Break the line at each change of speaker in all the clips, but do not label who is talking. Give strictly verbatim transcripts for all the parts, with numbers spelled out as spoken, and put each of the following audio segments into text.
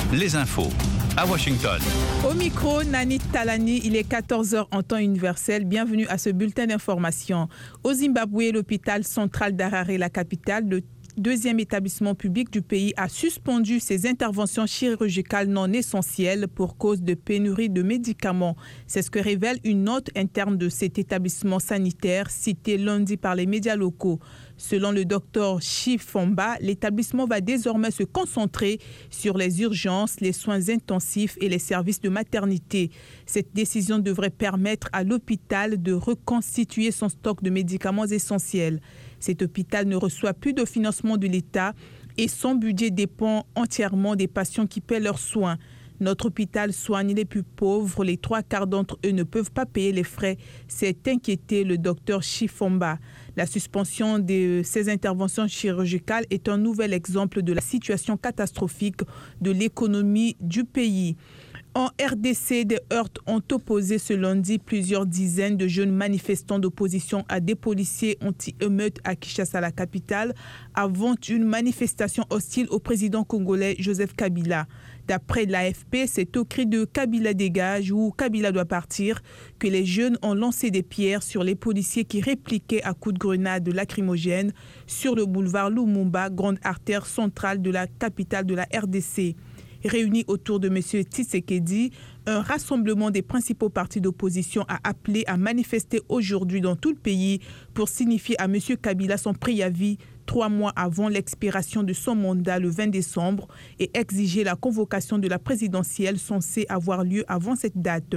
les infos à Washington.
Au micro, Nani Talani, il est quatorze heures en temps universel. Bienvenue à ce bulletin d'information. Au Zimbabwe, l'hôpital central d'Harare, la capitale, le deuxième établissement public du pays, a suspendu ses interventions chirurgicales non essentielles pour cause de pénurie de médicaments. C'est ce que révèle une note interne de cet établissement sanitaire citée lundi par les médias locaux. Selon le docteur Chifomba, l'établissement va désormais se concentrer sur les urgences, les soins intensifs et les services de maternité. Cette décision devrait permettre à l'hôpital de reconstituer son stock de médicaments essentiels. Cet hôpital ne reçoit plus de financement de l'État et son budget dépend entièrement des patients qui paient leurs soins. Notre hôpital soigne les plus pauvres, les trois quarts d'entre eux ne peuvent pas payer les frais, s'est inquiété le docteur Chifomba. La suspension de ces interventions chirurgicales est un nouvel exemple de la situation catastrophique de l'économie du pays. En R D C, des heurts ont opposé ce lundi plusieurs dizaines de jeunes manifestants d'opposition à des policiers anti-émeutes à Kinshasa, la capitale, avant une manifestation hostile au président congolais Joseph Kabila. D'après l'A F P, c'est au cri de Kabila dégage ou Kabila doit partir que les jeunes ont lancé des pierres sur les policiers qui répliquaient à coups de grenades lacrymogènes sur le boulevard Lumumba, grande artère centrale de la capitale de la R D C. Réunis autour de M. Tshisekedi, un rassemblement des principaux partis d'opposition a appelé à manifester aujourd'hui dans tout le pays pour signifier à M. Kabila son préavis trois mois avant l'expiration de son mandat le vingt décembre et exiger la convocation de la présidentielle censée avoir lieu avant cette date.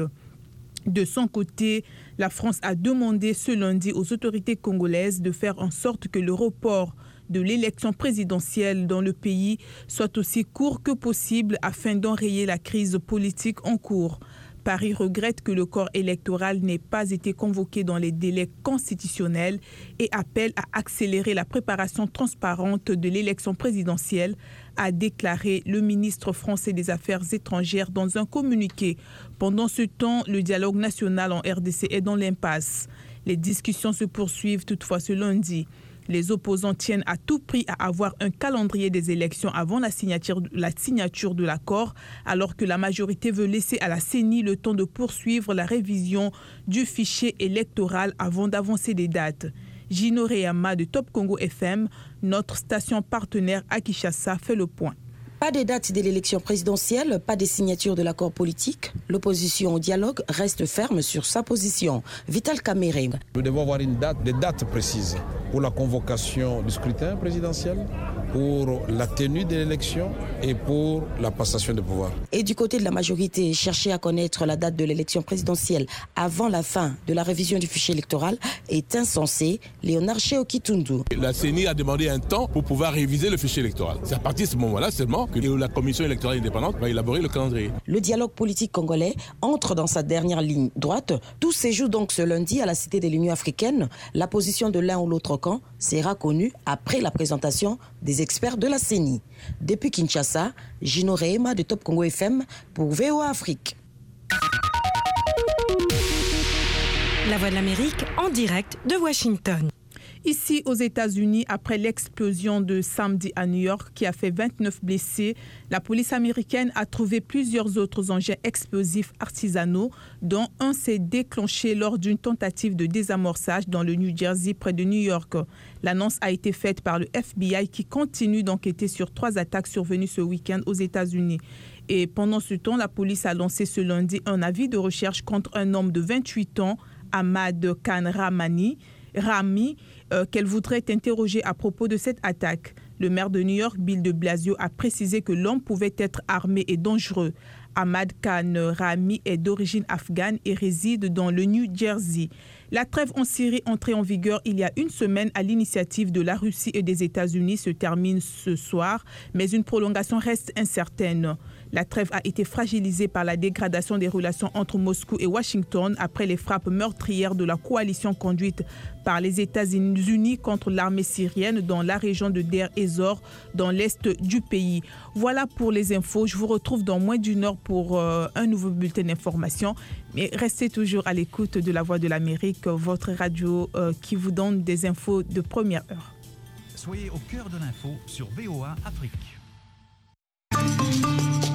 De son côté, la France a demandé ce lundi aux autorités congolaises de faire en sorte que le report de l'élection présidentielle dans le pays soit aussi court que possible afin d'enrayer la crise politique en cours. Paris regrette que le corps électoral n'ait pas été convoqué dans les délais constitutionnels et appelle à accélérer la préparation transparente de l'élection présidentielle, a déclaré le ministre français des Affaires étrangères dans un communiqué. Pendant ce temps, le dialogue national en R D C est dans l'impasse. Les discussions se poursuivent toutefois ce lundi. Les opposants tiennent à tout prix à avoir un calendrier des élections avant la signature, la signature de l'accord, alors que la majorité veut laisser à la C E N I le temps de poursuivre la révision du fichier électoral avant d'avancer des dates. Gino Reyama de Top Congo F M, notre station partenaire à Kinshasa, fait le point.
Pas de date de l'élection présidentielle, pas de signature de l'accord politique. L'opposition au dialogue reste ferme sur sa position. Vital Kamere.
Nous devons avoir une date, des dates précises pour la convocation du scrutin présidentiel, pour la tenue de l'élection et pour la passation de pouvoir.
Et du côté de la majorité, chercher à connaître la date de l'élection présidentielle avant la fin de la révision du fichier électoral est insensé. Léonard Cheokitundu.
La C E N I a demandé un temps pour pouvoir réviser le fichier électoral. C'est à partir de ce moment-là seulement que la commission électorale indépendante va élaborer le calendrier.
Le dialogue politique congolais entre dans sa dernière ligne droite. Tout se joue donc ce lundi à la Cité de l'Union africaine. La position de l'un ou l'autre camp sera connue après la présentation des experts de la C E N I. Depuis Kinshasa, Gino Reyema de Top Congo F M pour V O A Afrique.
La Voix de l'Amérique en direct de Washington.
Ici aux États-Unis, après l'explosion de samedi à New York qui a fait vingt-neuf blessés, la police américaine a trouvé plusieurs autres engins explosifs artisanaux, dont un s'est déclenché lors d'une tentative de désamorçage dans le New Jersey près de New York. L'annonce a été faite par le F B I qui continue d'enquêter sur trois attaques survenues ce week-end aux États-Unis. Et pendant ce temps, la police a lancé ce lundi un avis de recherche contre un homme de vingt-huit ans, Ahmad Khan Ramani, Rami, euh, qu'elle voudrait interroger à propos de cette attaque. Le maire de New York, Bill de Blasio, a précisé que l'homme pouvait être armé et dangereux. Ahmad Khan Rami est d'origine afghane et réside dans le New Jersey. La trêve en Syrie, entrée en vigueur il y a une semaine à l'initiative de la Russie et des États-Unis, se termine ce soir, mais une prolongation reste incertaine. La trêve a été fragilisée par la dégradation des relations entre Moscou et Washington après les frappes meurtrières de la coalition conduite par les États-Unis contre l'armée syrienne dans la région de Deir ez-Zor, dans l'est du pays. Voilà pour les infos. Je vous retrouve dans moins d'une heure pour euh, un nouveau bulletin d'information. Mais restez toujours à l'écoute de La Voix de l'Amérique, votre radio euh, qui vous donne des infos de première heure.
Soyez au cœur de l'info sur V O A Afrique.